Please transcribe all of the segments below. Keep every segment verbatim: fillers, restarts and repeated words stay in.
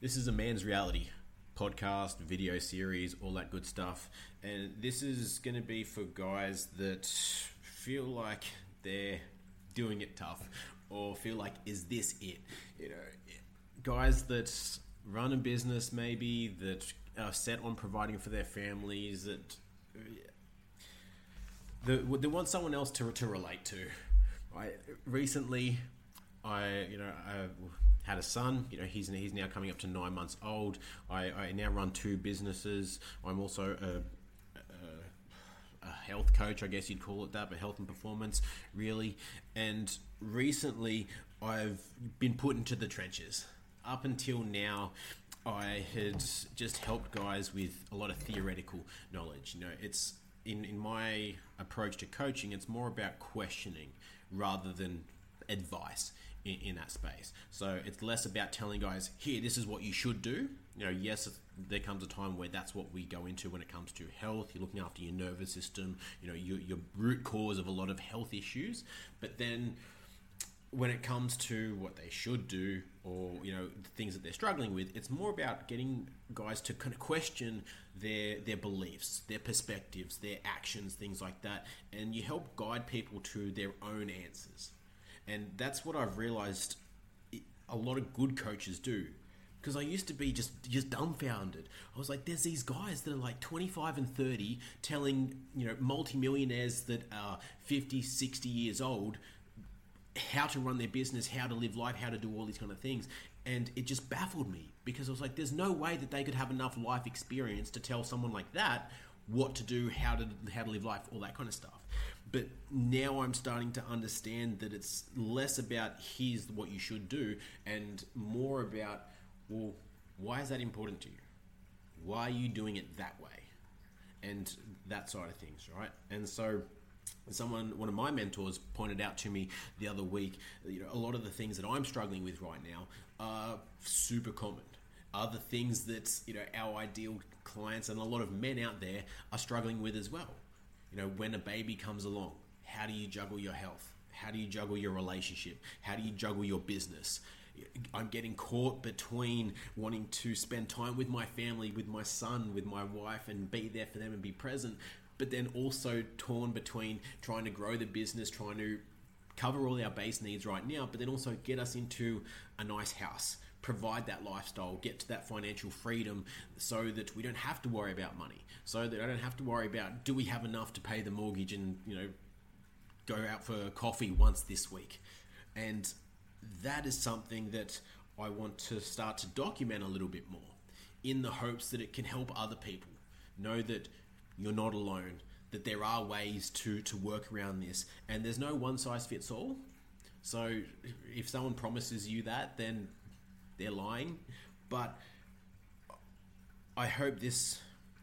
This is a Man's Reality podcast, video series, all that good stuff. And this is going to be for guys that feel like they're doing it tough or feel like, is this it? You know, guys that run a business maybe, that are set on providing for their families, that they, they want someone else to, to relate to. Right? Recently, I, you know, I had a son. You know, he's he's now coming up to nine months old. I, I now run two businesses. I'm also a, a, a health coach, I guess you'd call it that, but health and performance, really. And recently, I've been put into the trenches. Up until now, I had just helped guys with a lot of theoretical knowledge. You know, it's in in my approach to coaching, it's more about questioning rather than advice. In, in that space. So it's less about telling guys, here, this is what you should do. You know, yes, there comes a time where that's what we go into when it comes to health. You're looking after your nervous system, you know, your, your root cause of a lot of health issues. But then when it comes to what they should do, or, you know, the things that they're struggling with, it's more about getting guys to kind of question their their beliefs, their perspectives, their actions, things like that. And you help guide people to their own answers. And that's what I've realized a lot of good coaches do. Because I used to be just, just dumbfounded. I was like, there's these guys that are like twenty-five and thirty telling, you know, multimillionaires that are fifty, sixty years old how to run their business, how to live life, how to do all these kind of things. And it just baffled me because I was like, there's no way that they could have enough life experience to tell someone like that what to do, how to how to live life, all that kind of stuff. But now I'm starting to understand that it's less about here's what you should do and more about, well, why is that important to you? Why are you doing it that way? And that side of things, right? And so someone, one of my mentors pointed out to me the other week, you know, a lot of the things that I'm struggling with right now are super common. Other things that, you know, our ideal clients and a lot of men out there are struggling with as well. You know, when a baby comes along, how do you juggle your health? How do you juggle your relationship? How do you juggle your business? I'm getting caught between wanting to spend time with my family, with my son, with my wife, and be there for them and be present, but then also torn between trying to grow the business, trying to cover all our base needs right now, but then also get us into a nice house, provide that lifestyle, get to that financial freedom so that we don't have to worry about money, so that I don't have to worry about, do we have enough to pay the mortgage and, you know, go out for coffee once this week. And that is something that I want to start to document a little bit more in the hopes that it can help other people know that you're not alone, that there are ways to, to work around this, and there's no one size fits all. So if someone promises you that, then they're lying. But I hope this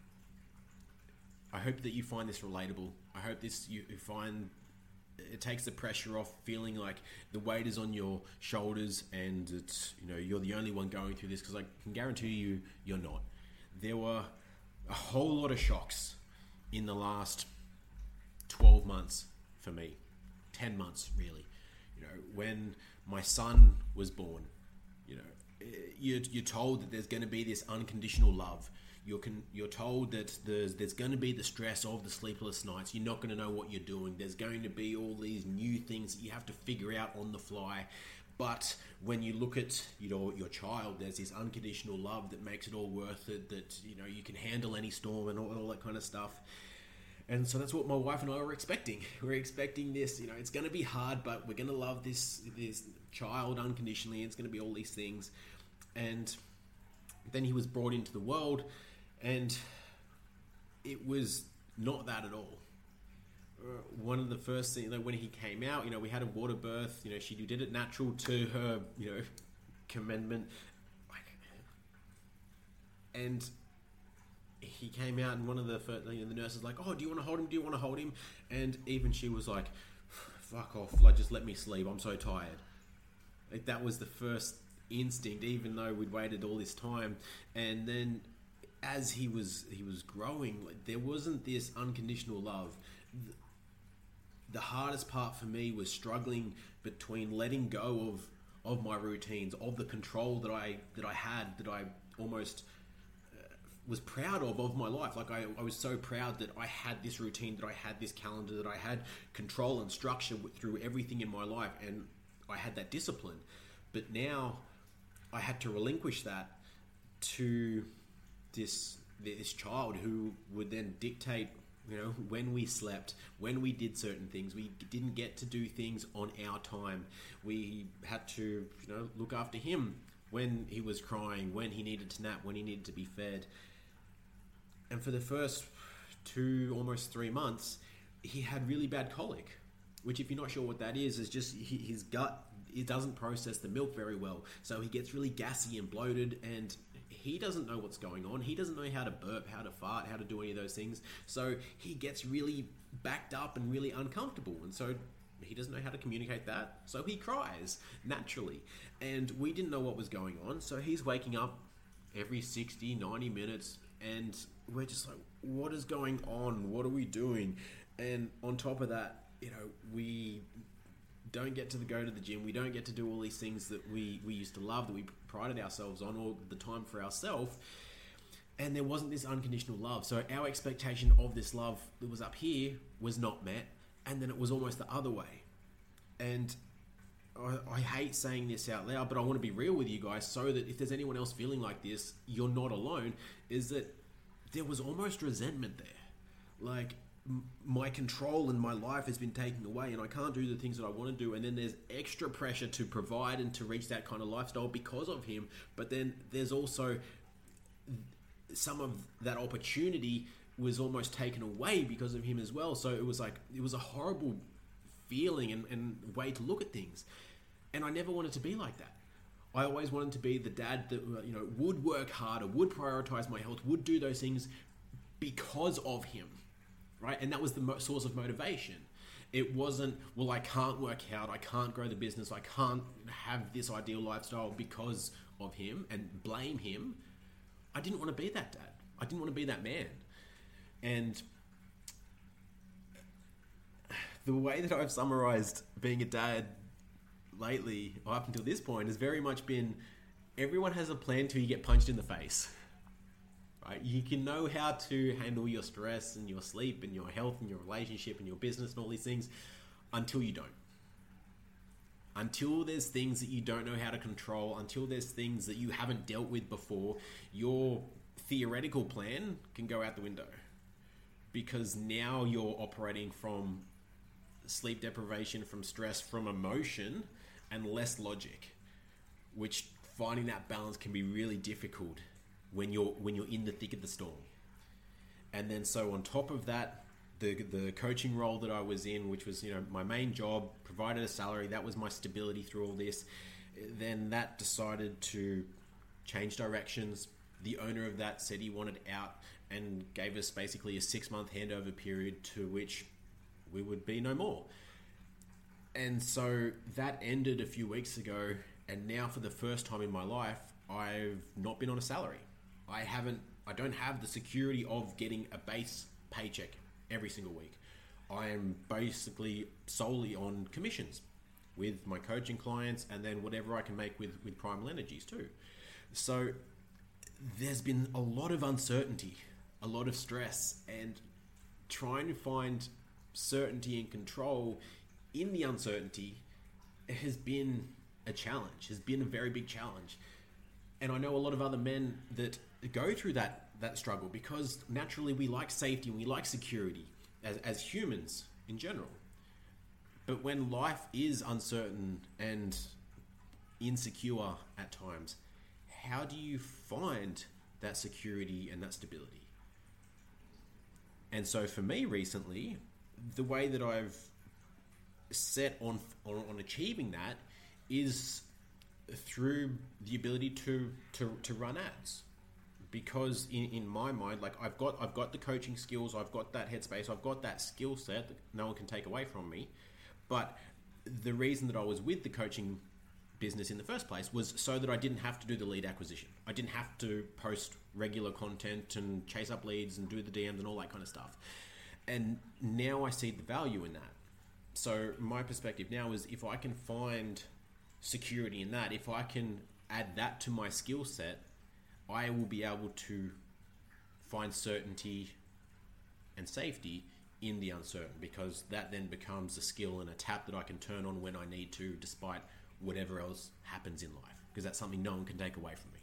I hope that you find this relatable. I hope this you find it takes the pressure off feeling like the weight is on your shoulders and it's, you know, you're the only one going through this, because I can guarantee you you're not. There were a whole lot of shocks in the last twelve months for me. ten months really. You know, when my son was born, you know, you're, you're told that there's going to be this unconditional love. You're con- you're told that there's there's going to be the stress of the sleepless nights. You're not going to know what you're doing. There's going to be all these new things that you have to figure out on the fly. But when you look at, you know, your child, there's this unconditional love that makes it all worth it. That, you know, you can handle any storm and all, all that kind of stuff. And so that's what my wife and I were expecting. We're expecting this. You know, it's going to be hard, but we're going to love this this child unconditionally. It's going to be all these things. And then he was brought into the world, and it was not that at all. Uh, one of the first things, you know, when he came out, you know, we had a water birth. You know, she did it natural to her, you know, commandment. And he came out, and one of the first, you know, the nurses like, "Oh, do you want to hold him? Do you want to hold him?" And even she was like, "Fuck off! Like, just let me sleep. I'm so tired." Like, that was the first instinct, even though we'd waited all this time. And then as he was he was growing, like, there wasn't this unconditional love. The hardest part for me was struggling between letting go of of my routines, of the control that I that I had, that I almost uh, was proud of of my life. Like I, I was so proud that I had this routine, that I had this calendar, that I had control and structure through everything in my life, and I had that discipline. But now I had to relinquish that to this this child who would then dictate, you know, when we slept, when we did certain things. We didn't get to do things on our time. We had to, you know, look after him when he was crying, when he needed to nap, when he needed to be fed. And for the first two, almost three months, he had really bad colic, which, if you're not sure what that is, is just his gut, it doesn't process the milk very well. So he gets really gassy and bloated, and he doesn't know what's going on. He doesn't know how to burp, how to fart, how to do any of those things. So he gets really backed up and really uncomfortable. And so he doesn't know how to communicate that. So he cries naturally. And we didn't know what was going on. So he's waking up every sixty, ninety minutes. And we're just like, what is going on? What are we doing? And on top of that, you know, we don't get to the, go to the gym. We don't get to do all these things that we, we used to love, that we prided ourselves on all the time for ourselves. And there wasn't this unconditional love. So our expectation of this love that was up here was not met. And then it was almost the other way. And I, I hate saying this out loud, but I want to be real with you guys so that if there's anyone else feeling like this, you're not alone, is that there was almost resentment there. Like, my control in my life has been taken away, and I can't do the things that I want to do. And then there's extra pressure to provide and to reach that kind of lifestyle because of him. But then there's also some of that opportunity was almost taken away because of him as well. So it was like, it was a horrible feeling and, and way to look at things. And I never wanted to be like that. I always wanted to be the dad that, you know, would work harder, would prioritize my health, would do those things because of him. Right? And that was the mo- source of motivation. It wasn't, well, I can't work out, I can't grow the business, I can't have this ideal lifestyle because of him and blame him. I didn't want to be that dad. I didn't want to be that man. And the way that I've summarized being a dad lately, up until this point, has very much been, everyone has a plan till you get punched in the face. Right? You can know how to handle your stress and your sleep and your health and your relationship and your business and all these things until you don't. Until there's things that you don't know how to control, until there's things that you haven't dealt with before, your theoretical plan can go out the window. Because now you're operating from sleep deprivation, from stress, from emotion, and less logic, which finding that balance can be really difficult when you're when you're in the thick of the storm. And then so on top of that, the the coaching role that I was in, which was, you know, my main job, provided a salary, that was my stability through all this. Then that decided to change directions. The owner of that said he wanted out and gave us basically a six month handover period to which we would be no more. And so that ended a few weeks ago, and now for the first time in my life, I've not been on a salary. I haven't, I don't have the security of getting a base paycheck every single week. I am basically solely on commissions with my coaching clients, and then whatever I can make with, with Primal Energies too. So there's been a lot of uncertainty, a lot of stress, and trying to find certainty and control in the uncertainty has been a challenge, has been a very big challenge. And I know a lot of other men that go through that that struggle because naturally we like safety and we like security as, as humans in general. But when life is uncertain and insecure at times, how do you find that security and that stability? And so for me recently, the way that I've set on on, on achieving that is through the ability to to, to run ads. Because in, in my mind, like I've got I've got the coaching skills, I've got that headspace, I've got that skill set that no one can take away from me. But the reason that I was with the coaching business in the first place was so that I didn't have to do the lead acquisition. I didn't have to post regular content and chase up leads and do the D Ms and all that kind of stuff. And now I see the value in that. So my perspective now is if I can find security in that, if I can add that to my skill set, I will be able to find certainty and safety in the uncertain, because that then becomes a skill and a tap that I can turn on when I need to, despite whatever else happens in life, because that's something no one can take away from me.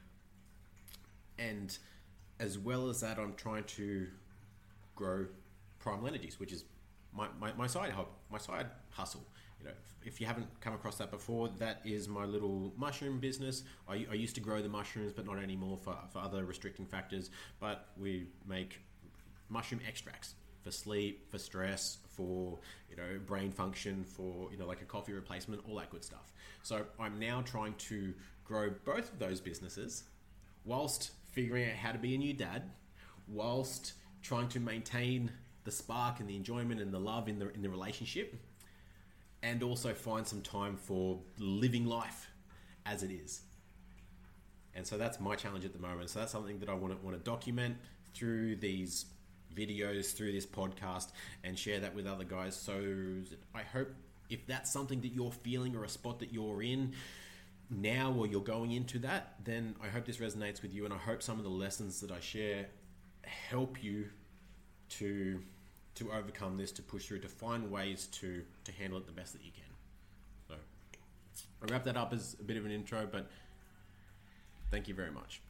And as well as that, I'm trying to grow Primal Energies, which is my, my, my side hub, my side hustle. You know, if you haven't come across that before, that is my little mushroom business. I, I used to grow the mushrooms, but not anymore for, for other restricting factors. But we make mushroom extracts for sleep, for stress, for, you know, brain function, for, you know, like a coffee replacement, all that good stuff. So I'm now trying to grow both of those businesses whilst figuring out how to be a new dad, whilst trying to maintain the spark and the enjoyment and the love in the in the relationship, and also find some time for living life as it is. And so that's my challenge at the moment. So that's something that I want to want to document through these videos, through this podcast, and share that with other guys. So I hope if that's something that you're feeling, or a spot that you're in now, or you're going into that, then I hope this resonates with you, and I hope some of the lessons that I share help you to to overcome this, to push through, to find ways to to handle it the best that you can. So I wrap that up as a bit of an intro, but thank you very much.